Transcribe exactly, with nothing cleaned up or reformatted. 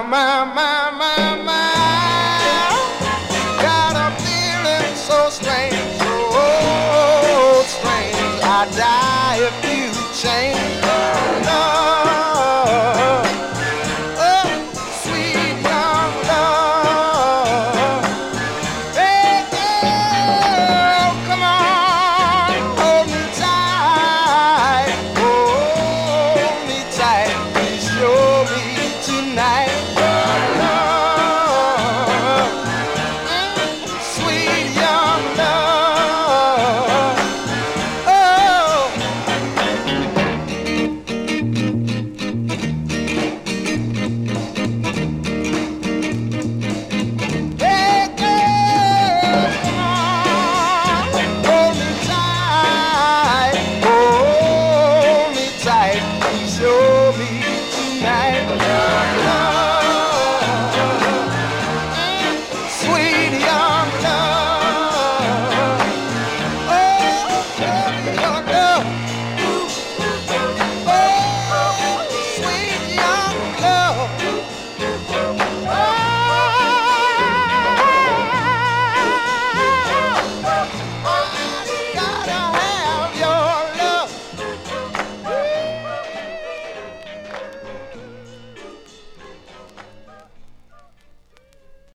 my, my, my, my. Got a feeling so strange, so strange. I'd die if you change your love. Oh, sweet young love. Hey, girl, come on, hold me tight. Hold me tight. Please show me tonight. Show me tonight.